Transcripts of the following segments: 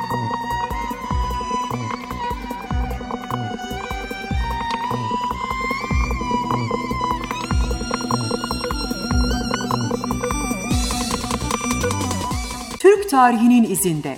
Türk tarihinin izinde.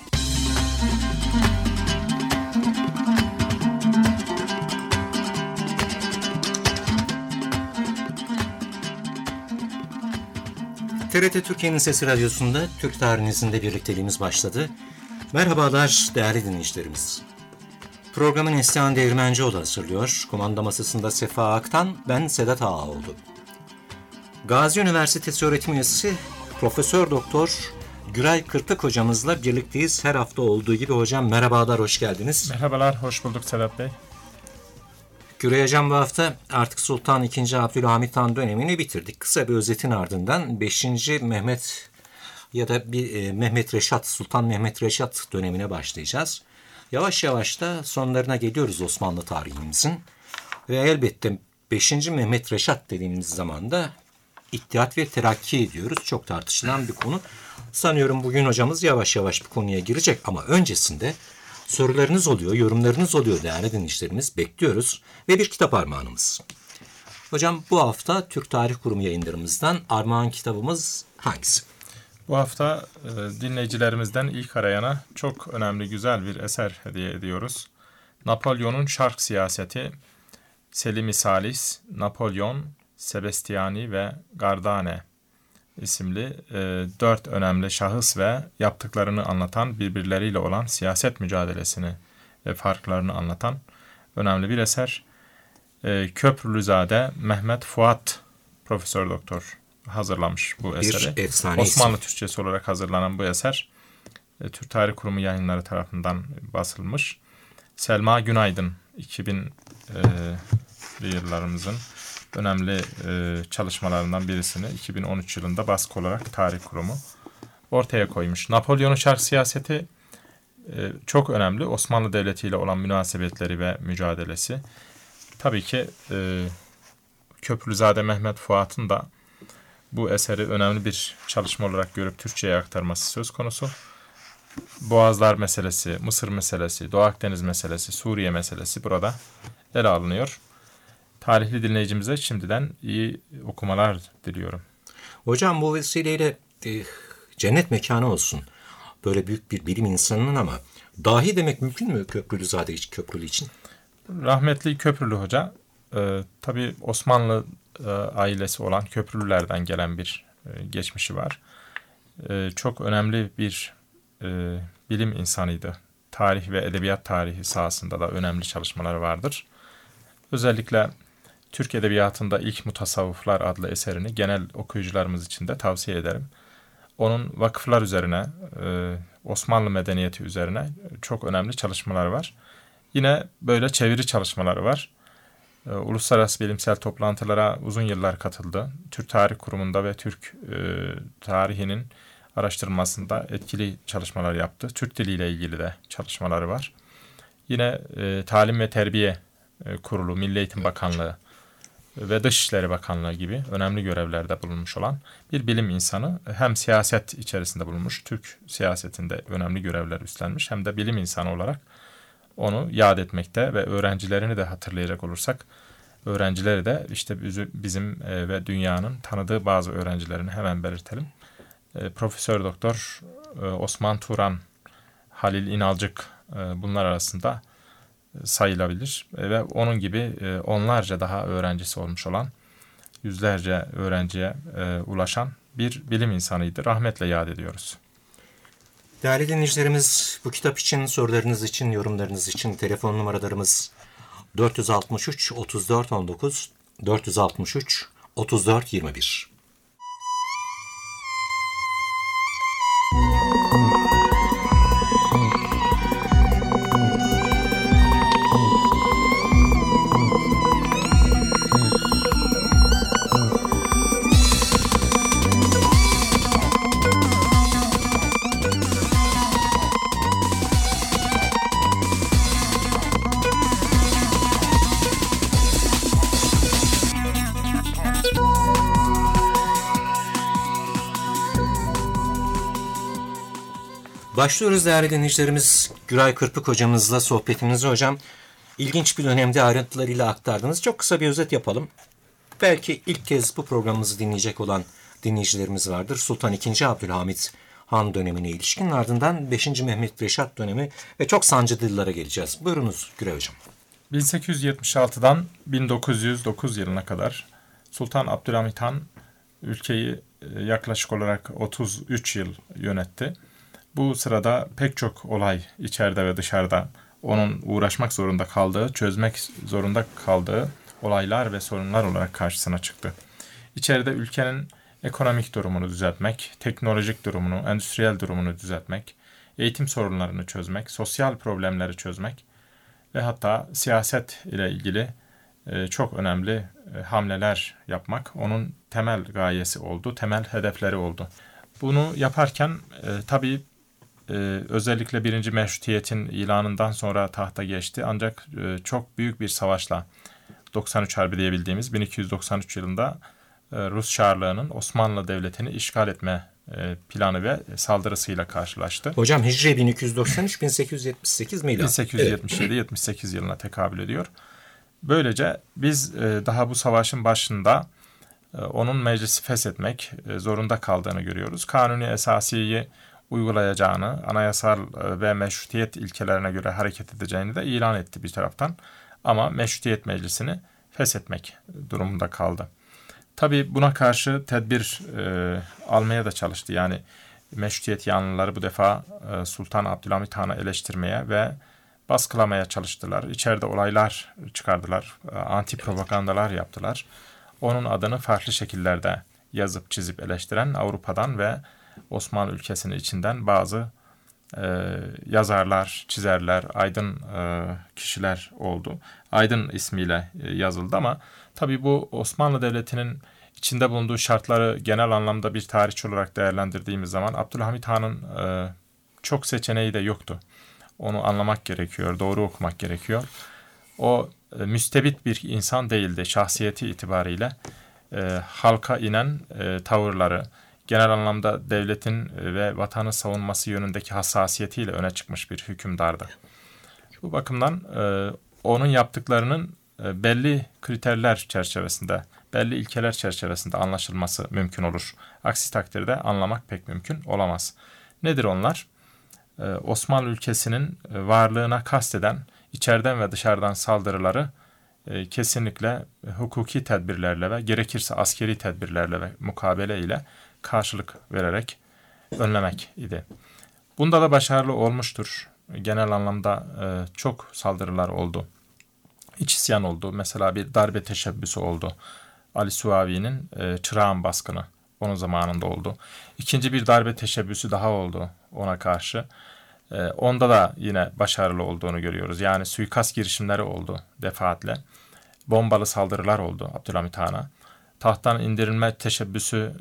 TRT Türkiye'nin Sesi Radyosu'nda Türk tarihinin izinde birlikteliğimiz başladı. Merhabalar değerli dinleyicilerimiz. Programı Neslihan Değirmencioğlu hazırlıyor. Kumanda masasında Sefa Aktan, ben Sedat Ağaoğlu. Gazi Üniversitesi öğretim üyesi Profesör Doktor Güray Kırpık hocamızla birlikteyiz. Her hafta olduğu gibi hocam merhabalar, hoş geldiniz. Merhabalar, hoş bulduk Sedat Bey. Güray hocam, bu hafta artık Sultan II. Abdülhamit Han dönemini bitirdik. Kısa bir özetin ardından 5. Mehmet ya da Mehmet Reşat, Sultan Mehmet Reşat dönemine başlayacağız. Yavaş yavaş da sonlarına geliyoruz Osmanlı tarihimizin. Ve elbette 5. Mehmet Reşat dediğimiz zaman da İttihat ve Terakki ediyoruz. Çok tartışılan bir konu. Sanıyorum bugün hocamız yavaş yavaş bir konuya girecek ama öncesinde sorularınız oluyor, yorumlarınız oluyor değerli dinleyicilerimiz. Bekliyoruz ve bir kitap armağanımız. Hocam, bu hafta Türk Tarih Kurumu yayınlarımızdan armağan kitabımız hangisi? Bu hafta dinleyicilerimizden ilk arayana çok önemli, güzel bir eser hediye ediyoruz. Napolyon'un Şark Siyaseti, Selim-i Salis, Napolyon, Sebastiani ve Gardane isimli 4 önemli şahıs ve yaptıklarını anlatan, birbirleriyle olan siyaset mücadelesini ve farklarını anlatan önemli bir eser. Köprülüzade Mehmet Fuat Profesör Doktor hazırlamış bu eseri. Bir efsane Osmanlı isim. Türkçesi olarak hazırlanan bu eser Türk Tarih Kurumu yayınları tarafından basılmış. Selma Günaydın 2000'li yıllarımızın önemli çalışmalarından birisini 2013 yılında baskı olarak Tarih Kurumu ortaya koymuş. Napolyon'un Şark Siyaseti çok önemli. Osmanlı Devleti ile olan münasebetleri ve mücadelesi. Tabii ki Köprülüzade Mehmet Fuat'ın da bu eseri önemli bir çalışma olarak görüp Türkçe'ye aktarması söz konusu. Boğazlar meselesi, Mısır meselesi, Doğu Akdeniz meselesi, Suriye meselesi burada ele alınıyor. Tarihli dinleyicimize şimdiden iyi okumalar diliyorum. Hocam, bu vesileyle cennet mekanı olsun. Böyle büyük bir bilim insanının ama dahi demek mümkün mü Köprülüzade Köprülü için? Rahmetli Köprülü Hoca tabii Osmanlı ailesi olan Köprülülerden gelen bir geçmişi var. Çok önemli bir bilim insanıydı. Tarih ve edebiyat tarihi sahasında da önemli çalışmaları vardır. Özellikle Türk Edebiyatı'nda İlk Mutasavvıflar adlı eserini genel okuyucularımız için de tavsiye ederim. Onun vakıflar üzerine, Osmanlı medeniyeti üzerine çok önemli çalışmaları var. Yine böyle çeviri çalışmaları var. Uluslararası bilimsel toplantılara uzun yıllar katıldı. Türk Tarih Kurumu'nda ve Türk tarihinin araştırılmasında etkili çalışmalar yaptı. Türk diliyle ilgili de çalışmaları var. Yine Talim ve Terbiye Kurulu, Milli Eğitim Bakanlığı ve Dışişleri Bakanlığı gibi önemli görevlerde bulunmuş olan bir bilim insanı. Hem siyaset içerisinde bulunmuş, Türk siyasetinde önemli görevler üstlenmiş, hem de bilim insanı olarak onu yad etmekte ve öğrencilerini de hatırlayacak olursak, öğrencileri de işte bizim ve dünyanın tanıdığı bazı öğrencilerini hemen belirtelim. Profesör Doktor Osman Turan, Halil İnalcık bunlar arasında sayılabilir ve onun gibi onlarca daha öğrencisi olmuş olan, yüzlerce öğrenciye ulaşan bir bilim insanıydı. Rahmetle yad ediyoruz. Değerli dinleyicilerimiz, bu kitap için, sorularınız için, yorumlarınız için telefon numaralarımız 463 34 19 463 34 21. Başlıyoruz değerli dinleyicilerimiz. Güray Kırpık hocamızla sohbetimizi hocam. İlginç bir dönemde ayrıntılarıyla aktardınız. Çok kısa bir özet yapalım. Belki ilk kez bu programımızı dinleyecek olan dinleyicilerimiz vardır. Sultan II. Abdülhamit Han dönemine ilişkin, ardından 5. Mehmet Reşat dönemi ve çok sancılı yıllara geleceğiz. Buyurunuz Güray hocam. 1876'dan 1909 yılına kadar Sultan Abdülhamit Han ülkeyi yaklaşık olarak 33 yıl yönetti. Bu sırada pek çok olay içeride ve dışarıda onun uğraşmak zorunda kaldığı, çözmek zorunda kaldığı olaylar ve sorunlar olarak karşısına çıktı. İçeride ülkenin ekonomik durumunu düzeltmek, teknolojik durumunu, endüstriyel durumunu düzeltmek, eğitim sorunlarını çözmek, sosyal problemleri çözmek ve hatta siyaset ile ilgili çok önemli hamleler yapmak onun temel gayesi oldu, temel hedefleri oldu. Bunu yaparken tabii özellikle 1. Meşrutiyet'in ilanından sonra tahta geçti. Ancak çok büyük bir savaşla 93 Harbi diyebildiğimiz 1293 yılında Rus Çarlığı'nın Osmanlı Devleti'ni işgal etme planı ve saldırısıyla karşılaştı. Hocam Hicri 1293-1878 miydi? 1877-78 yılına tekabül ediyor. Böylece biz daha bu savaşın başında onun meclisi feshetmek zorunda kaldığını görüyoruz. Kanuni Esasiye'yi uygulayacağını, anayasal ve meşrutiyet ilkelerine göre hareket edeceğini de ilan etti bir taraftan. Ama Meşrutiyet Meclisi'ni feshetmek durumunda kaldı. Tabii buna karşı tedbir almaya da çalıştı. Yani meşrutiyet yanlıları bu defa Sultan Abdülhamit Han'ı eleştirmeye ve baskılamaya çalıştılar. İçeride olaylar çıkardılar, anti propagandalar yaptılar. Onun adını farklı şekillerde yazıp çizip eleştiren Avrupa'dan ve Osmanlı ülkesinin içinden bazı yazarlar, çizerler, aydın kişiler oldu. Aydın ismiyle yazıldı ama tabii bu Osmanlı Devleti'nin içinde bulunduğu şartları genel anlamda bir tarihçi olarak değerlendirdiğimiz zaman Abdülhamit Han'ın çok seçeneği de yoktu. Onu anlamak gerekiyor, doğru okumak gerekiyor. O müstebit bir insan değildi şahsiyeti itibariyle. Halka inen tavırları, genel anlamda devletin ve vatanı savunması yönündeki hassasiyetiyle öne çıkmış bir hükümdardı. Bu bakımdan onun yaptıklarının belli kriterler çerçevesinde, belli ilkeler çerçevesinde anlaşılması mümkün olur. Aksi takdirde anlamak pek mümkün olamaz. Nedir onlar? Osmanlı ülkesinin varlığına kasteden içeriden ve dışarıdan saldırıları kesinlikle hukuki tedbirlerle ve gerekirse askeri tedbirlerle ve mukabele ile karşılık vererek önlemek idi. Bunda da başarılı olmuştur. Genel anlamda çok saldırılar oldu. İç isyan oldu. Mesela bir darbe teşebbüsü oldu. Ali Suavi'nin Çırağan baskını onun zamanında oldu. İkinci bir darbe teşebbüsü daha oldu ona karşı. Onda da yine başarılı olduğunu görüyoruz. Yani suikast girişimleri oldu defaatle. Bombalı saldırılar oldu Abdülhamit Han'a. Tahttan indirilme teşebbüsü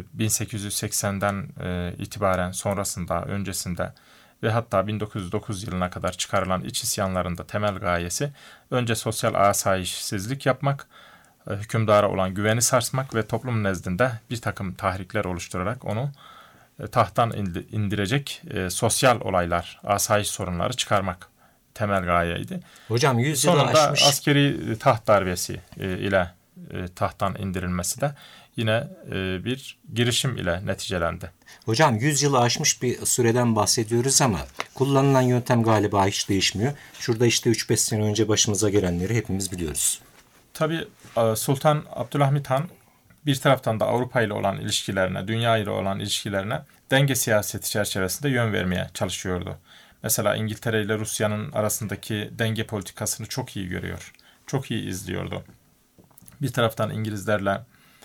1880'den itibaren sonrasında, öncesinde ve hatta 1909 yılına kadar çıkarılan iç isyanların da temel gayesi önce sosyal asayişsizlik yapmak, hükümdara olan güveni sarsmak ve toplum nezdinde bir takım tahrikler oluşturarak onu tahttan indirecek sosyal olaylar, asayiş sorunları çıkarmak temel gayeydi. Hocam 100 yılı sonunda aşmış. askeri taht darbesi ile tahttan indirilmesi de yine bir girişim ile neticelendi. Hocam 100 yılı aşmış bir süreden bahsediyoruz ama kullanılan yöntem galiba hiç değişmiyor. Şurada işte 3-5 sene önce başımıza gelenleri hepimiz biliyoruz. Tabii Sultan Abdülhamit Han bir taraftan da Avrupa ile olan ilişkilerine, dünya ile olan ilişkilerine denge siyaseti çerçevesinde yön vermeye çalışıyordu. Mesela İngiltere ile Rusya'nın arasındaki denge politikasını çok iyi görüyor, çok iyi izliyordu. Bir taraftan İngilizlerle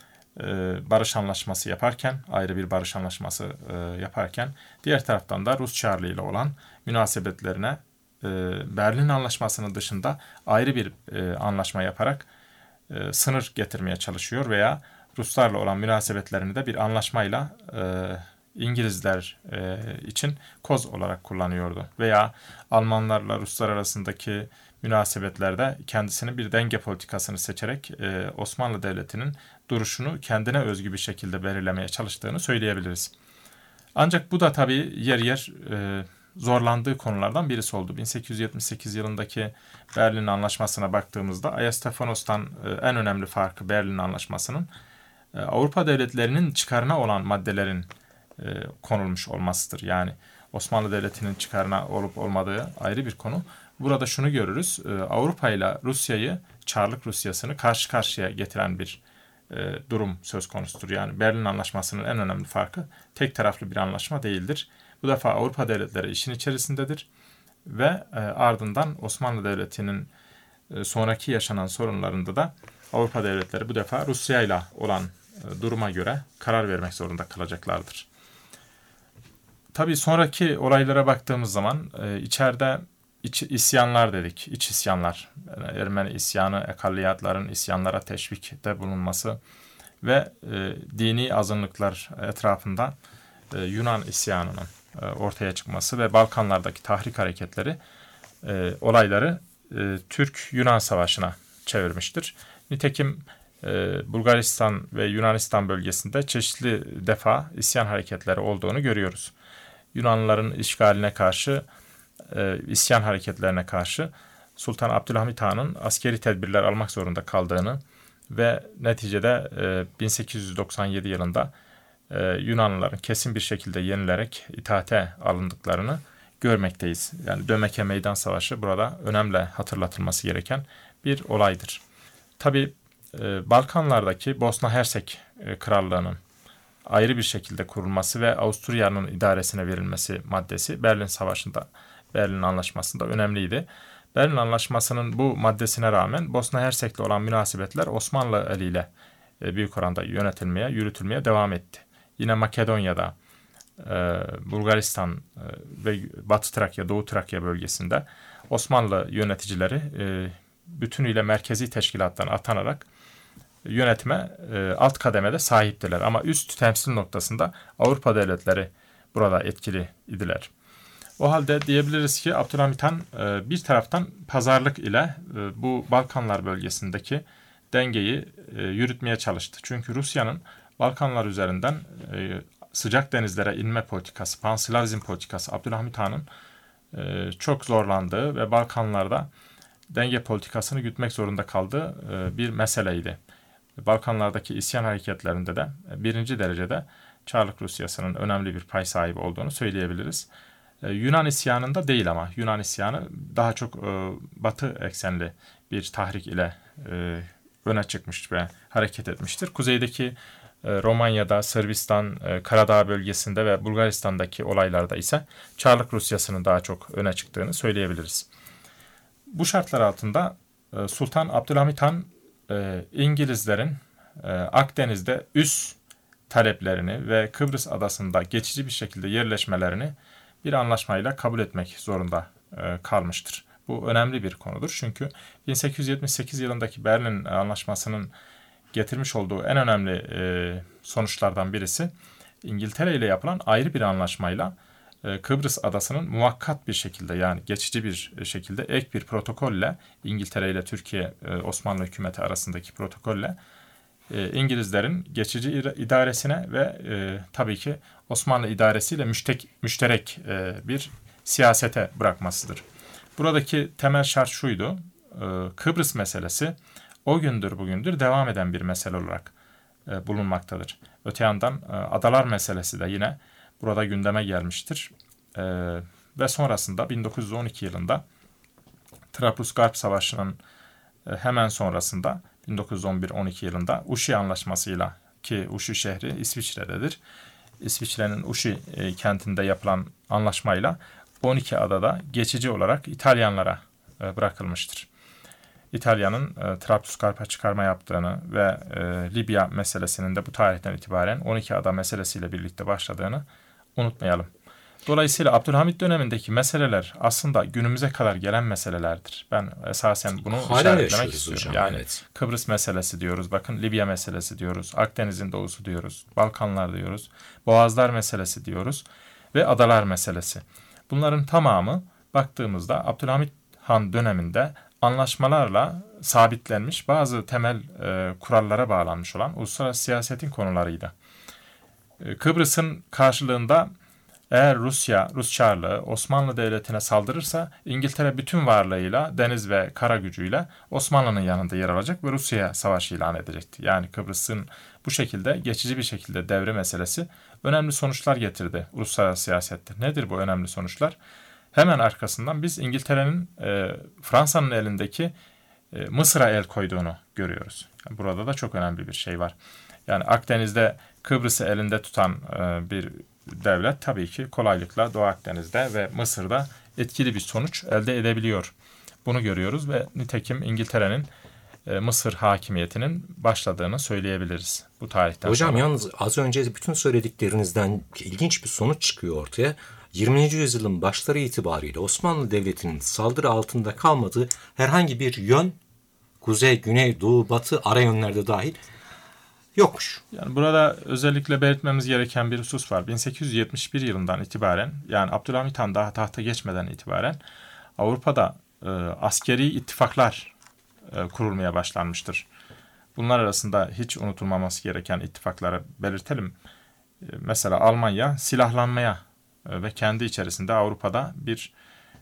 barış anlaşması yaparken, ayrı bir barış anlaşması yaparken, diğer taraftan da Rus Çarlığı ile olan münasebetlerine Berlin Anlaşması'nın dışında ayrı bir anlaşma yaparak sınır getirmeye çalışıyor veya Ruslarla olan münasebetlerini de bir anlaşmayla İngilizler için koz olarak kullanıyordu. Veya Almanlarla Ruslar arasındaki münasebetlerde kendisinin bir denge politikasını seçerek Osmanlı Devleti'nin duruşunu kendine özgü bir şekilde belirlemeye çalıştığını söyleyebiliriz. Ancak bu da tabii yer yer zorlandığı konulardan birisi oldu. 1878 yılındaki Berlin Anlaşması'na baktığımızda Ayastefanos'tan en önemli farkı Berlin Anlaşması'nın Avrupa devletlerinin çıkarına olan maddelerin konulmuş olmasıdır. Yani Osmanlı Devleti'nin çıkarına olup olmadığı ayrı bir konu. Burada şunu görürüz. Avrupa ile Rusya'yı, Çarlık Rusyası'nı karşı karşıya getiren bir durum söz konusudur. Yani Berlin Anlaşması'nın en önemli farkı tek taraflı bir anlaşma değildir. Bu defa Avrupa devletleri işin içerisindedir ve ardından Osmanlı Devleti'nin sonraki yaşanan sorunlarında da Avrupa devletleri bu defa Rusya ile olan duruma göre karar vermek zorunda kalacaklardır. Tabii sonraki olaylara baktığımız zaman içeride isyanlar dedik, iç isyanlar, yani Ermeni isyanı, ekalliyatların isyanlara teşvikte bulunması ve dini azınlıklar etrafında Yunan isyanının ortaya çıkması ve Balkanlardaki tahrik hareketleri olayları Türk-Yunan Savaşı'na çevirmiştir. Nitekim Bulgaristan ve Yunanistan bölgesinde çeşitli defa isyan hareketleri olduğunu görüyoruz. Yunanlıların işgaline karşı, isyan hareketlerine karşı Sultan Abdülhamit Han'ın askeri tedbirler almak zorunda kaldığını ve neticede 1897 yılında Yunanlıların kesin bir şekilde yenilerek itaate alındıklarını görmekteyiz. Yani Dömeke Meydan Savaşı burada önemli hatırlatılması gereken bir olaydır. Tabii Balkanlardaki Bosna Hersek Krallığı'nın ayrı bir şekilde kurulması ve Avusturya'nın idaresine verilmesi maddesi Berlin Anlaşması'nda önemliydi. Berlin Anlaşması'nın bu maddesine rağmen Bosna Hersek'le olan münasebetler Osmanlı eliyle büyük oranda yürütülmeye devam etti. Yine Makedonya'da, Bulgaristan ve Batı Trakya, Doğu Trakya bölgesinde Osmanlı yöneticileri bütünüyle merkezi teşkilattan atanarak yönetime alt kademede sahiptiler. Ama üst temsil noktasında Avrupa devletleri burada etkili idiler. O halde diyebiliriz ki Abdülhamit Han bir taraftan pazarlık ile bu Balkanlar bölgesindeki dengeyi yürütmeye çalıştı. Çünkü Rusya'nın Balkanlar üzerinden sıcak denizlere inme politikası, Panslavizm politikası Abdülhamit Han'ın çok zorlandığı ve Balkanlarda denge politikasını gütmek zorunda kaldığı bir meseleydi. Balkanlardaki isyan hareketlerinde de birinci derecede Çarlık Rusyası'nın önemli bir pay sahibi olduğunu söyleyebiliriz. Yunan isyanında değil ama Yunan isyanı daha çok batı eksenli bir tahrik ile öne çıkmış ve hareket etmiştir. Kuzeydeki Romanya'da, Sırbistan, Karadağ bölgesinde ve Bulgaristan'daki olaylarda ise Çarlık Rusyası'nın daha çok öne çıktığını söyleyebiliriz. Bu şartlar altında Sultan Abdülhamit Han İngilizlerin Akdeniz'de üs taleplerini ve Kıbrıs adasında geçici bir şekilde yerleşmelerini bir anlaşmayla kabul etmek zorunda kalmıştır. Bu önemli bir konudur çünkü 1878 yılındaki Berlin Anlaşması'nın getirmiş olduğu en önemli sonuçlardan birisi İngiltere ile yapılan ayrı bir anlaşmayla Kıbrıs adasının muvakkat bir şekilde yani geçici bir şekilde ek bir protokolle İngiltere ile Türkiye Osmanlı hükümeti arasındaki protokolle İngilizlerin geçici idaresine ve tabii ki Osmanlı idaresiyle müşterek bir siyasete bırakmasıdır. Buradaki temel şart şuydu, Kıbrıs meselesi o gündür bugündür devam eden bir mesele olarak bulunmaktadır. Öte yandan adalar meselesi de yine burada gündeme gelmiştir. Ve sonrasında 1912 yılında Trablus-Garp Savaşı'nın hemen sonrasında 1911-12 yılında Uşi Anlaşması'yla ki Uşi şehri İsviçre'dedir. İsviçre'nin Uşi kentinde yapılan anlaşmayla 12 adada geçici olarak İtalyanlara bırakılmıştır. İtalya'nın Trablusgarp'a çıkarma yaptığını ve Libya meselesinin de bu tarihten itibaren 12 ada meselesiyle birlikte başladığını unutmayalım. Dolayısıyla Abdülhamit dönemindeki meseleler aslında günümüze kadar gelen meselelerdir. Ben esasen bunu işaretlemek istiyorum. Hocam, yani evet. Kıbrıs meselesi diyoruz, bakın Libya meselesi diyoruz, Akdeniz'in doğusu diyoruz, Balkanlar diyoruz, Boğazlar meselesi diyoruz ve adalar meselesi. Bunların tamamı baktığımızda Abdülhamit Han döneminde anlaşmalarla sabitlenmiş bazı temel kurallara bağlanmış olan uluslararası siyasetin konularıydı. Kıbrıs'ın karşılığında eğer Rus Çarlığı Osmanlı Devleti'ne saldırırsa İngiltere bütün varlığıyla, deniz ve kara gücüyle Osmanlı'nın yanında yer alacak ve Rusya'ya savaş ilan edecekti. Yani Kıbrıs'ın bu şekilde geçici bir şekilde devre meselesi önemli sonuçlar getirdi uluslararası siyasette. Nedir bu önemli sonuçlar? Hemen arkasından biz İngiltere'nin Fransa'nın elindeki Mısır'a el koyduğunu görüyoruz. Yani burada da çok önemli bir şey var. Yani Akdeniz'de Kıbrıs'ı elinde tutan bir devlet tabii ki kolaylıkla Doğu Akdeniz'de ve Mısır'da etkili bir sonuç elde edebiliyor. Bunu görüyoruz ve nitekim İngiltere'nin Mısır hakimiyetinin başladığını söyleyebiliriz bu tarihten Hocam sonra. yalnız az önce bütün söylediklerinizden ilginç bir sonuç çıkıyor ortaya. 20. yüzyılın başları itibariyle Osmanlı Devleti'nin saldırı altında kalmadığı herhangi bir yön, kuzey, güney, doğu, batı, ara yönlerde dahil yokmuş. Yani burada özellikle belirtmemiz gereken bir husus var. 1871 yılından itibaren, yani Abdülhamit Han daha tahta geçmeden itibaren Avrupa'da askeri ittifaklar kurulmaya başlanmıştır. Bunlar arasında hiç unutulmaması gereken ittifakları belirtelim. Mesela Almanya silahlanmaya ve kendi içerisinde Avrupa'da bir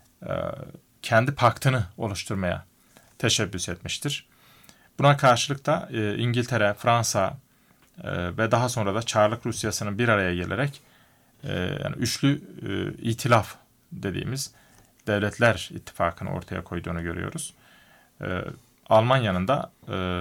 kendi paktını oluşturmaya teşebbüs etmiştir. Buna karşılık da İngiltere, Fransa ve daha sonra da Çarlık Rusyası'nın bir araya gelerek yani üçlü itilaf dediğimiz devletler ittifakını ortaya koyduğunu görüyoruz. Almanya'nın da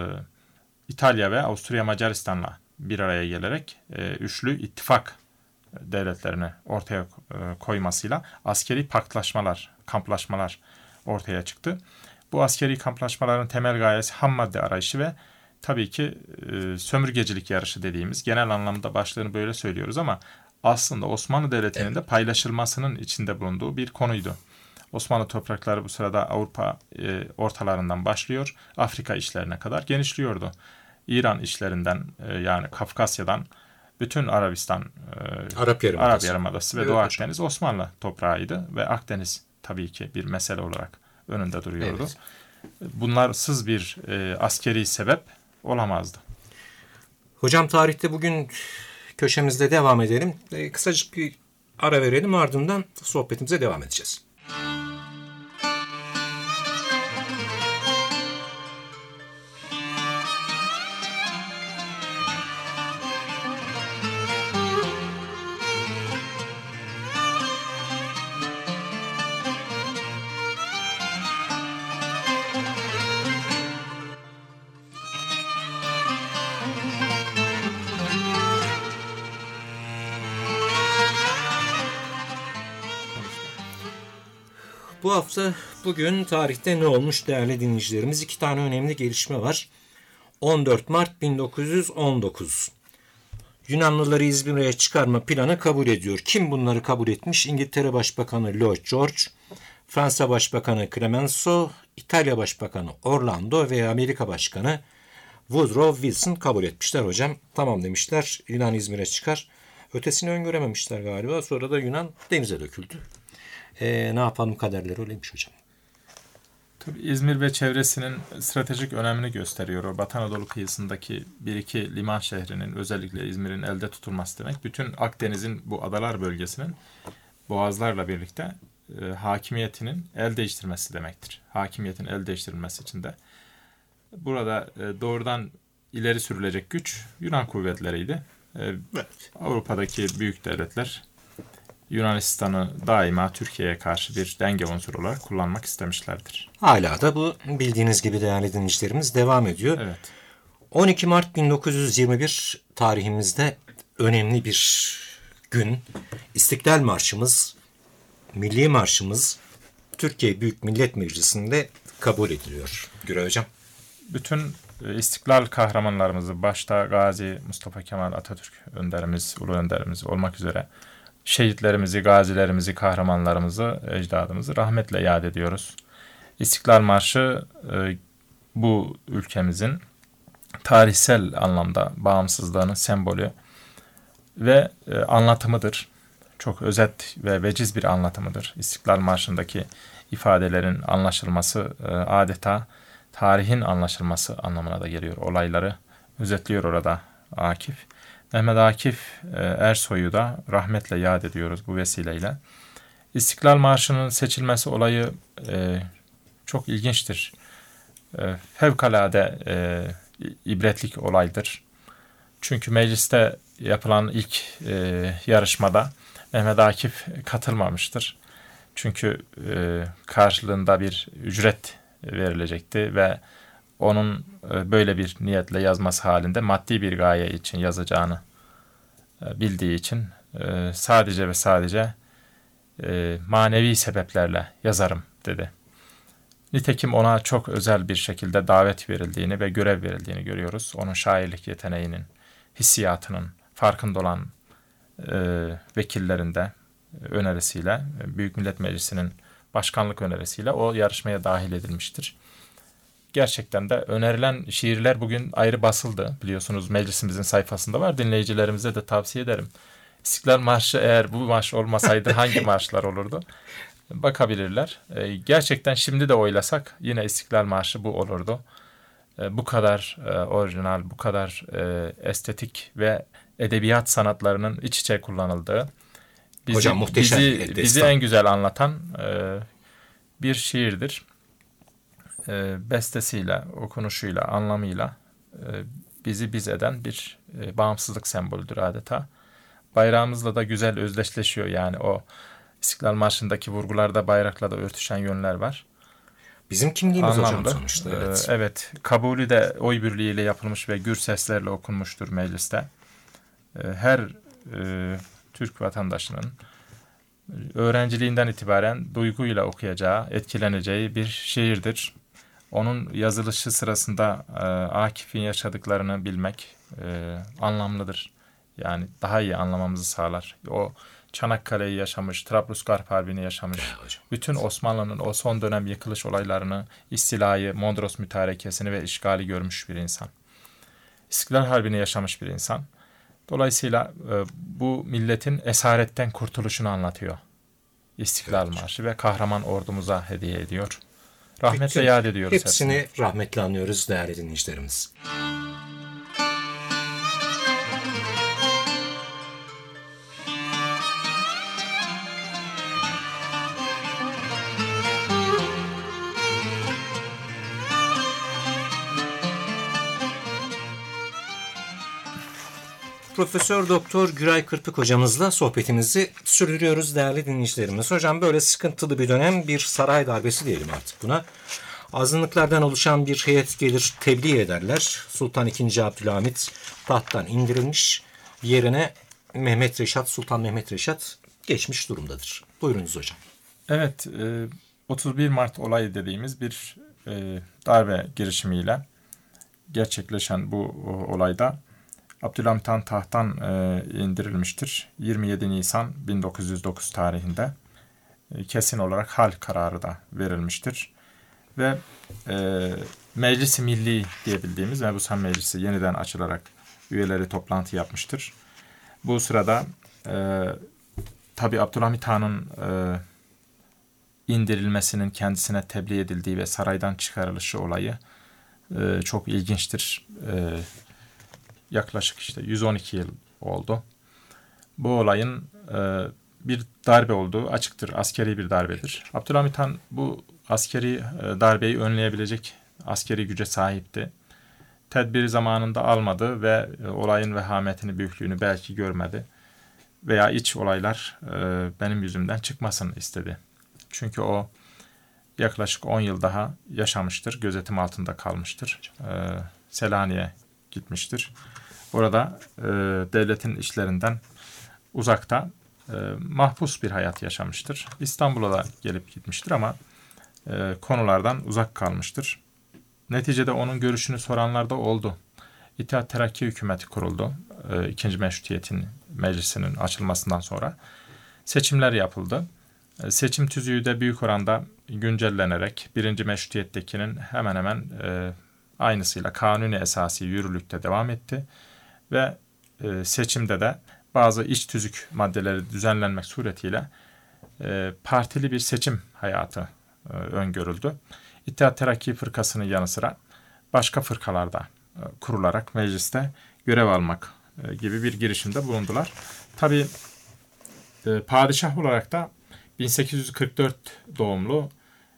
İtalya ve Avusturya Macaristan'la bir araya gelerek üçlü ittifak devletlerini ortaya koymasıyla askeri paktlaşmalar, kamplaşmalar ortaya çıktı. Bu askeri kamplaşmaların temel gayesi ham madde arayışı ve tabii ki sömürgecilik yarışı dediğimiz, genel anlamda başlığını böyle söylüyoruz ama aslında Osmanlı Devleti'nin de paylaşılmasının içinde bulunduğu bir konuydu. Osmanlı toprakları bu sırada Avrupa ortalarından başlıyor, Afrika işlerine kadar genişliyordu. İran işlerinden yani Kafkasya'dan bütün Arabistan, Arap Yarımadası ve evet, Doğu hocam. Akdeniz Osmanlı toprağıydı ve Akdeniz tabii ki bir mesele olarak önünde duruyordu. Evet. Bunlarsız bir askeri sebep olamazdı. Hocam tarihte bugün köşemizde devam edelim. Kısacık bir ara verelim, ardından sohbetimize devam edeceğiz. Bu hafta bugün tarihte ne olmuş değerli dinleyicilerimiz? 2 tane önemli gelişme var. 14 Mart 1919. Yunanlıları İzmir'e çıkarma planı kabul ediyor. Kim bunları kabul etmiş? İngiltere Başbakanı Lloyd George, Fransa Başbakanı Clemenceau, İtalya Başbakanı Orlando ve Amerika Başkanı Woodrow Wilson kabul etmişler hocam. Tamam demişler, Yunan İzmir'e çıkar. Ötesini öngörememişler galiba. Sonra da Yunan denize döküldü. Ne yapalım, kaderleri öyleymiş hocam. Tabii İzmir ve çevresinin stratejik önemini gösteriyor. O Batı Anadolu kıyısındaki bir iki liman şehrinin, özellikle İzmir'in elde tutulması demek. Bütün Akdeniz'in bu adalar bölgesinin boğazlarla birlikte hakimiyetinin el değiştirmesi demektir. Hakimiyetin el değiştirilmesi için de burada doğrudan ileri sürülecek güç Yunan kuvvetleriydi. Evet. Avrupa'daki büyük devletler Yunanistan'ı daima Türkiye'ye karşı bir denge unsuru olarak kullanmak istemişlerdir. Hala da bu bildiğiniz gibi değerli dinleyicilerimiz devam ediyor. Evet. 12 Mart 1921 tarihimizde önemli bir gün. İstiklal Marşımız, Milli Marşımız Türkiye Büyük Millet Meclisi'nde kabul ediliyor. Güray Hocam. Bütün istiklal kahramanlarımızı, başta Gazi Mustafa Kemal Atatürk önderimiz, ulu önderimiz olmak üzere şehitlerimizi, gazilerimizi, kahramanlarımızı, ecdadımızı rahmetle yad ediyoruz. İstiklal Marşı bu ülkemizin tarihsel anlamda bağımsızlığının sembolü ve anlatımıdır. Çok özet ve veciz bir anlatımıdır. İstiklal Marşı'ndaki ifadelerin anlaşılması adeta tarihin anlaşılması anlamına da geliyor. Olayları özetliyor orada Akif. Mehmet Akif Ersoy'u da rahmetle yad ediyoruz bu vesileyle. İstiklal Marşı'nın seçilmesi olayı çok ilginçtir. Fevkalade ibretlik olaydır. Çünkü mecliste yapılan ilk yarışmada Mehmet Akif katılmamıştır. Çünkü karşılığında bir ücret verilecekti ve onun böyle bir niyetle yazması halinde maddi bir gaye için yazacağını bildiği için sadece ve sadece manevi sebeplerle yazarım dedi. Nitekim ona çok özel bir şekilde davet verildiğini ve görev verildiğini görüyoruz. Onun şairlik yeteneğinin, hissiyatının farkında olan vekillerinde önerisiyle, Büyük Millet Meclisi'nin başkanlık önerisiyle o yarışmaya dahil edilmiştir. Gerçekten de önerilen şiirler bugün ayrı basıldı. Biliyorsunuz meclisimizin sayfasında var. Dinleyicilerimize de tavsiye ederim. İstiklal Marşı eğer bu marş olmasaydı hangi marşlar olurdu? Bakabilirler. Gerçekten şimdi de oylasak yine İstiklal Marşı bu olurdu. Bu kadar orijinal, bu kadar estetik ve edebiyat sanatlarının iç içe kullanıldığı, Hocam muhteşem bizi en güzel anlatan bir şiirdir. Bestesiyle, okunuşuyla, anlamıyla bizi biz eden bir bağımsızlık sembolüdür adeta. Bayrağımızla da güzel özdeşleşiyor, yani o İstiklal Marşı'ndaki vurgularda bayrakla da örtüşen yönler var. Bizim kimliğimiz anlamda. Hocam sonuçta. Evet. Evet, kabulü de oy birliğiyle yapılmış ve gür seslerle okunmuştur mecliste. Her Türk vatandaşının öğrenciliğinden itibaren duyguyla okuyacağı, etkileneceği bir şiirdir. Onun yazılışı sırasında Akif'in yaşadıklarını bilmek anlamlıdır. Yani daha iyi anlamamızı sağlar. O Çanakkale'yi yaşamış, Trablusgarp Harbi'ni yaşamış, bütün Osmanlı'nın o son dönem yıkılış olaylarını, istilayı, Mondros Mütarekesini ve işgali görmüş bir insan. İstiklal Harbi'ni yaşamış bir insan. Dolayısıyla bu milletin esaretten kurtuluşunu anlatıyor İstiklal Marşı ve kahraman ordumuza hediye ediyor. Rahmetle yad ediyoruz hepsini. Rahmetle anıyoruz değerli dinleyicilerimiz. Profesör Doktor Güray Kırpık hocamızla sohbetimizi sürdürüyoruz değerli dinleyicilerimiz. Hocam böyle sıkıntılı bir dönem, bir saray darbesi diyelim artık buna. Azınlıklardan oluşan bir heyet gelir, tebliğ ederler. Sultan II. Abdülhamit tahttan indirilmiş, yerine Sultan Mehmet Reşat geçmiş durumdadır. Buyurunuz hocam. Evet, 31 Mart olayı dediğimiz bir darbe girişimiyle gerçekleşen bu olayda Abdülhamit Han tahttan indirilmiştir. 27 Nisan 1909 tarihinde kesin olarak hal kararı da verilmiştir. Ve Meclis-i Milli diye bildiğimiz Mebusan Meclisi yeniden açılarak üyeleri toplantı yapmıştır. Bu sırada tabi Abdülhamit Han'ın indirilmesinin kendisine tebliğ edildiği ve saraydan çıkarılışı olayı çok ilginçtir. Yaklaşık 112 yıl oldu. Bu olayın bir darbe olduğu açıktır. Askeri bir darbedir. Abdülhamit Han bu askeri darbeyi önleyebilecek askeri güce sahipti. Tedbiri zamanında almadı ve olayın vehametini, büyüklüğünü belki görmedi. Veya iç olaylar benim yüzümden çıkmasın istedi. Çünkü o yaklaşık 10 yıl daha yaşamıştır. Gözetim altında kalmıştır. Selanik'e gitmiştir. Orada devletin işlerinden uzakta mahpus bir hayat yaşamıştır. İstanbul'a da gelip gitmiştir ama konulardan uzak kalmıştır. Neticede onun görüşünü soranlar da oldu. İttihat Terakki hükümeti kuruldu. İkinci Meşrutiyet'in meclisinin açılmasından sonra seçimler yapıldı. Seçim tüzüğü de büyük oranda güncellenerek birinci Meşrutiyet'tekinin hemen hemen aynısıyla kanuni esası yürürlükte devam etti. Ve seçimde de bazı iç tüzük maddeleri düzenlenmek suretiyle partili bir seçim hayatı öngörüldü. İttihat Terakki fırkasının yanı sıra başka fırkalarda kurularak mecliste görev almak gibi bir girişimde bulundular. Tabii padişah olarak da 1844 doğumlu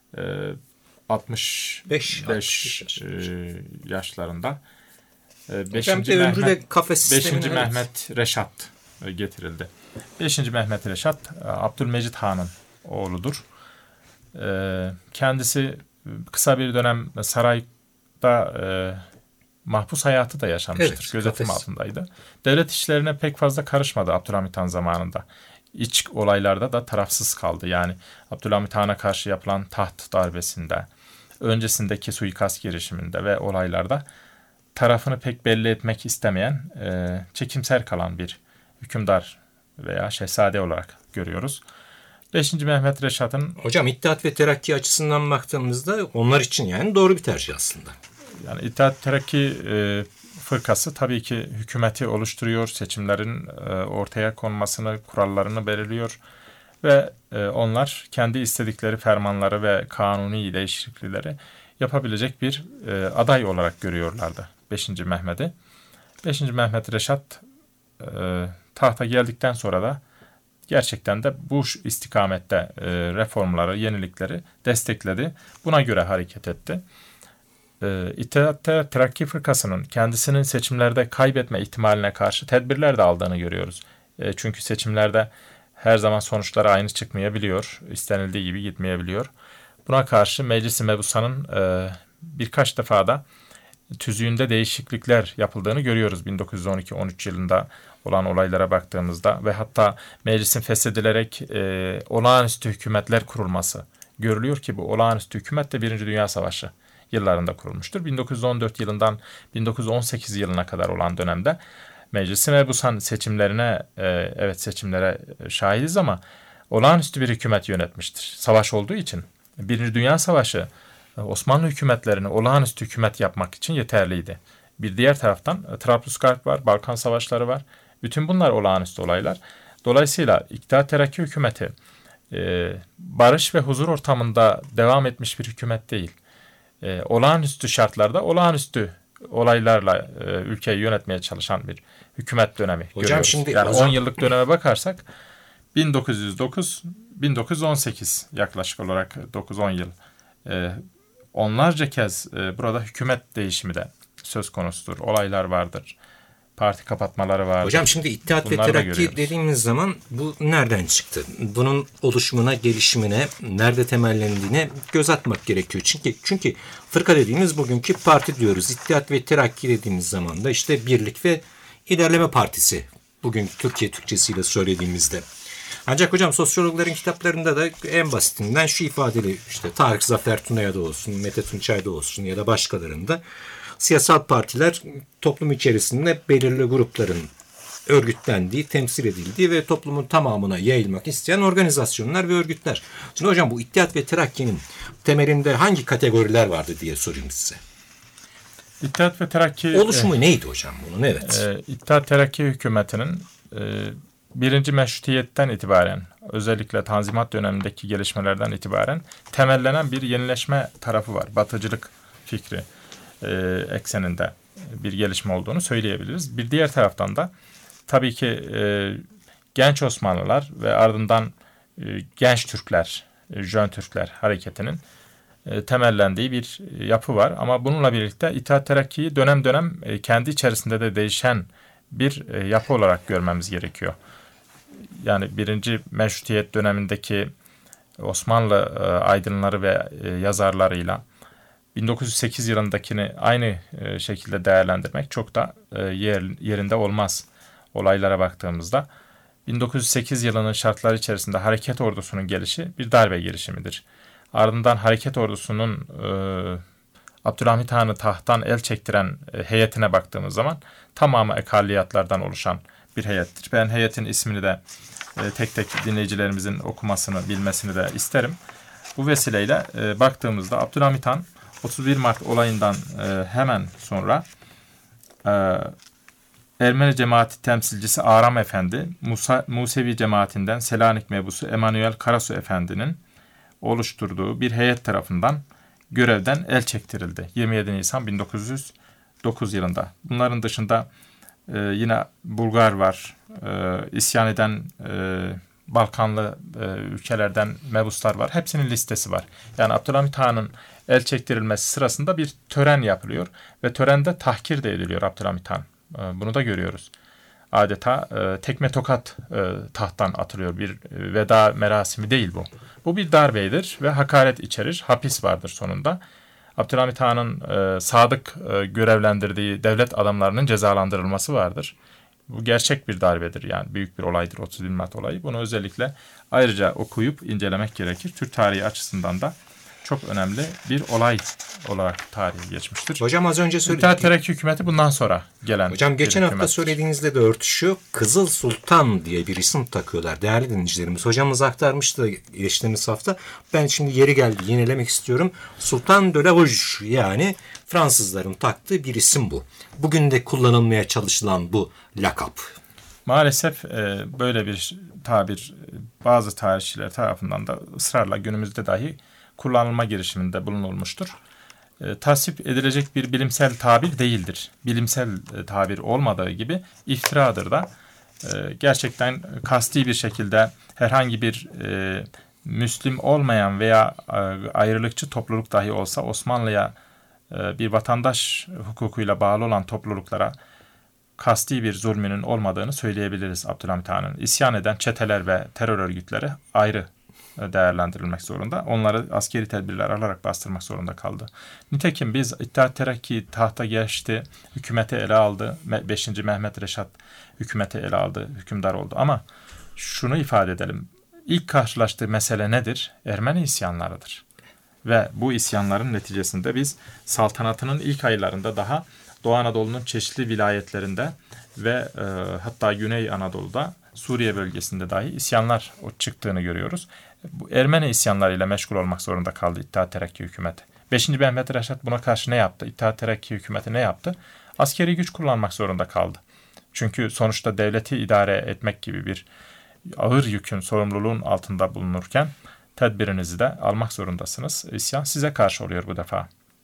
65 yaşlarında 5. Mehmet Reşat getirildi. 5. Mehmet Reşat Abdülmecit Han'ın oğludur. Kendisi kısa bir dönem sarayda mahpus hayatı da yaşamıştır. Evet, gözetim altındaydı. Devlet işlerine pek fazla karışmadı Abdülhamit Han zamanında. İç olaylarda da tarafsız kaldı. Yani Abdülhamit Han'a karşı yapılan taht darbesinde, öncesindeki suikast girişiminde ve olaylarda tarafını pek belli etmek istemeyen, çekimser kalan bir hükümdar veya şehzade olarak görüyoruz. 5. Mehmet Reşat'ın... Hocam İttihat ve Terakki açısından baktığımızda onlar için yani doğru bir tercih aslında. Yani İttihat Terakki fırkası tabii ki hükümeti oluşturuyor, seçimlerin ortaya konmasını, kurallarını belirliyor ve onlar kendi istedikleri fermanları ve kanuni değişiklikleri yapabilecek bir aday olarak görüyorlardı 5. Mehmet'i. 5. Mehmet Reşat tahta geldikten sonra da gerçekten de bu istikamette reformları, yenilikleri destekledi. Buna göre hareket etti. İttihat Terakki Fırkası'nın kendisinin seçimlerde kaybetme ihtimaline karşı tedbirler de aldığını görüyoruz. Çünkü seçimlerde her zaman sonuçlar aynı çıkmayabiliyor, istenildiği gibi gitmeyebiliyor. Buna karşı Meclis-i Mebusan'ın birkaç defa da tüzüğünde değişiklikler yapıldığını görüyoruz 1912-13 yılında olan olaylara baktığımızda ve hatta meclisin feshedilerek olağanüstü hükümetler kurulması görülüyor ki bu olağanüstü hükümet de 1. Dünya Savaşı yıllarında kurulmuştur. 1914 yılından 1918 yılına kadar olan dönemde Meclis-i Mebusan seçimlerine seçimlere şahidiz ama olağanüstü bir hükümet yönetmiştir. Savaş olduğu için 1. Dünya Savaşı Osmanlı hükümetlerini olağanüstü hükümet yapmak için yeterliydi. Bir diğer taraftan Trablusgarp var, Balkan Savaşları var. Bütün bunlar olağanüstü olaylar. Dolayısıyla İttihat Terakki hükümeti barış ve huzur ortamında devam etmiş bir hükümet değil. Olağanüstü şartlarda olağanüstü olaylarla ülkeyi yönetmeye çalışan bir hükümet dönemi görüyoruz. Şimdi yani 10 yıllık döneme bakarsak 1909-1918 yaklaşık olarak 9-10 yıl onlarca kez burada hükümet değişimi de söz konusudur. Olaylar vardır. Parti kapatmaları vardır. Hocam şimdi İttihat ve Terakki dediğimiz zaman bu nereden çıktı? Bunun oluşumuna, gelişimine, nerede temellendiğine göz atmak gerekiyor. Çünkü fırka dediğimiz bugünkü parti diyoruz. İttihat ve Terakki dediğimiz zaman da işte Birlik ve İlerleme Partisi. Bugün Türkiye Türkçesiyle söylediğimizde. Ancak hocam sosyologların kitaplarında da en basitinden şu ifadeli işte Tarık Zafer Tuna'ya da olsun, Mete Tunçay'da olsun ya da başkalarında siyasal partiler toplum içerisinde belirli grupların örgütlendiği, temsil edildiği ve toplumun tamamına yayılmak isteyen organizasyonlar ve örgütler. Şimdi hocam bu İttihat ve Terakki'nin temelinde hangi kategoriler vardı diye sorayım size. İttihat ve Terakki... Oluşumu neydi hocam bunun? Evet. İttihat Terakki hükümetinin birinci meşrutiyetten itibaren, özellikle Tanzimat dönemindeki gelişmelerden itibaren temellenen bir yenileşme tarafı var. Batıcılık fikri ekseninde bir gelişme olduğunu söyleyebiliriz. Bir diğer taraftan da tabii ki genç Osmanlılar ve ardından genç Türkler, Jön Türkler hareketinin temellendiği bir yapı var. Ama bununla birlikte İttihat Terakki'yi dönem dönem kendi içerisinde de değişen bir yapı olarak görmemiz gerekiyor. Yani birinci meşrutiyet dönemindeki Osmanlı aydınları ve yazarlarıyla 1908 yılındakini aynı şekilde değerlendirmek çok da yerinde olmaz olaylara baktığımızda. 1908 yılının şartları içerisinde hareket ordusunun gelişi bir darbe girişimidir. Ardından hareket ordusunun Abdülhamit Han'ı tahttan el çektiren heyetine baktığımız zaman tamamı ekalliyatlardan oluşan bir heyettir. Ben heyetin ismini de tek tek dinleyicilerimizin okumasını, bilmesini de isterim. Bu vesileyle baktığımızda Abdülhamit Han 31 Mart olayından hemen sonra Ermeni cemaati temsilcisi Aram Efendi, Musevi cemaatinden Selanik mebusu Emanuel Karasu Efendi'nin oluşturduğu bir heyet tarafından görevden el çektirildi. 27 Nisan 1909 yılında. Bunların dışında Yine Bulgar var. İsyan eden Balkanlı ülkelerden mebuslar var. Hepsinin listesi var. Yani Abdülhamit Han'ın el çektirilmesi sırasında bir tören yapılıyor. Ve törende tahkir de ediliyor Abdülhamit Han. Bunu da görüyoruz. Adeta tekme tokat tahttan atılıyor. Bir veda merasimi değil bu. Bu bir darbedir ve hakaret içerir. Hapis vardır sonunda. Abdülhamit Han'ın sadık görevlendirdiği devlet adamlarının cezalandırılması vardır. Bu gerçek bir darbedir, yani büyük bir olaydır 30 Mart olayı. Bunu özellikle ayrıca okuyup incelemek gerekir. Türk tarihi açısından da çok önemli bir olay olarak tarihe geçmiştir. Hocam az önce İttihat Terakki hükümeti bundan sonra gelen. Hocam geçen hafta söylediğinizle de örtüşüyor. Kızıl Sultan diye bir isim takıyorlar değerli dinleyicilerimiz. Hocamız aktarmıştı geçtiğimiz hafta. Ben şimdi yeri geldi yenilemek istiyorum. Sultan de la Rouge, yani Fransızların taktığı bir isim bu. Bugün de kullanılmaya çalışılan bu lakap. Maalesef böyle bir tabir bazı tarihçiler tarafından da ısrarla günümüzde dahi kullanılma girişiminde bulunulmuştur. Tasvip edilecek bir bilimsel tabir değildir. Bilimsel tabir olmadığı gibi iftiradır da. Gerçekten kasti bir şekilde herhangi bir Müslim olmayan veya ayrılıkçı topluluk dahi olsa Osmanlı'ya bir vatandaş hukukuyla bağlı olan topluluklara kasti bir zulmünün olmadığını söyleyebiliriz Abdülhamit Han'ın. İsyan eden çeteler ve terör örgütleri ayrı değerlendirilmek zorunda. Onları askeri tedbirler alarak bastırmak zorunda kaldı. Nitekim biz İttihat Terakki tahta geçti, hükümeti ele aldı. 5. Mehmet Reşat hükümeti ele aldı, hükümdar oldu. Ama şunu ifade edelim. İlk karşılaştığı mesele nedir? Ermeni isyanlarıdır. Ve bu isyanların neticesinde biz saltanatının ilk aylarında daha Doğu Anadolu'nun çeşitli vilayetlerinde ve hatta Güney Anadolu'da, Suriye bölgesinde dahi isyanlar çıktığını görüyoruz. Bu Ermeni isyanlarıyla meşgul olmak zorunda kaldı İttihat Terakki hükümeti. 5. Mehmet Reşat buna karşı ne yaptı? İttihat Terakki hükümeti ne yaptı? Askeri güç kullanmak zorunda kaldı. Çünkü sonuçta devleti idare etmek gibi bir ağır yükün, sorumluluğun altında bulunurken tedbirinizi de almak zorundasınız. İsyan size karşı oluyor bu defa.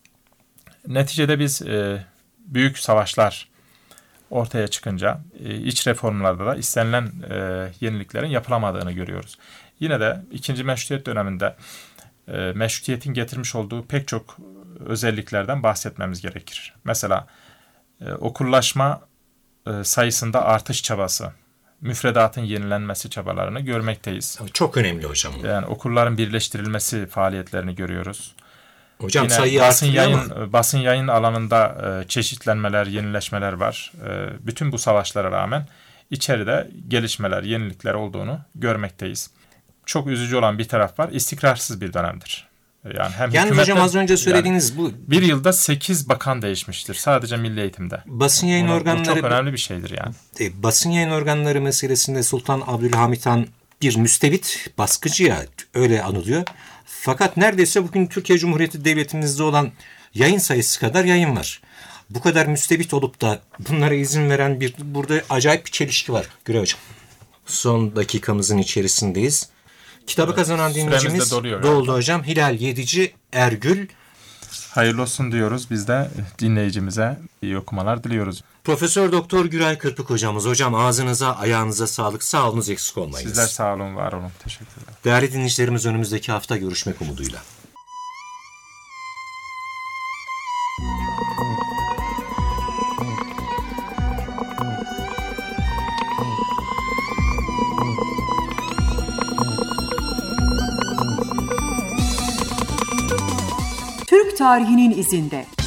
Neticede biz büyük savaşlar ortaya çıkınca iç reformlarda da istenilen yeniliklerin yapılamadığını görüyoruz. Yine de 2. Meşrutiyet döneminde meşrutiyetin getirmiş olduğu pek çok özelliklerden bahsetmemiz gerekir. Mesela okullaşma sayısında artış çabası, müfredatın yenilenmesi çabalarını görmekteyiz. Çok önemli hocam. Yani okulların birleştirilmesi faaliyetlerini görüyoruz. Hocam yine sayı basın yayın alanında çeşitlenmeler, yenileşmeler var. Bütün bu savaşlara rağmen içeride gelişmeler, yenilikler olduğunu görmekteyiz. Çok üzücü olan bir taraf var. İstikrarsız bir dönemdir. Yani hocam az önce söylediğiniz bu. Bir yılda 8 bakan değişmiştir. Sadece milli eğitimde. Basın yayın organları. Bu çok önemli bir şeydir yani. Basın yayın organları meselesinde Sultan Abdülhamit Han bir müstebit baskıcıya öyle anılıyor. Fakat neredeyse bugün Türkiye Cumhuriyeti Devletimizde olan yayın sayısı kadar yayın var. Bu kadar müstebit olup da bunlara izin veren burada acayip bir çelişki var. Güray hocam. Son dakikamızın içerisindeyiz. Kitabı kazanan dinleyicimiz doldu hocam. Hilal Yedici Ergül. Hayırlı olsun diyoruz. Biz de dinleyicimize iyi okumalar diliyoruz. Profesör Doktor Güray Kırpık hocamız. Hocam ağzınıza, ayağınıza sağlık. Sağ olunuz, eksik olmayınız. Sizler sağ olun, var olun. Teşekkürler. Değerli dinleyicilerimiz, önümüzdeki hafta görüşmek umuduyla. Türk tarihinin izinde.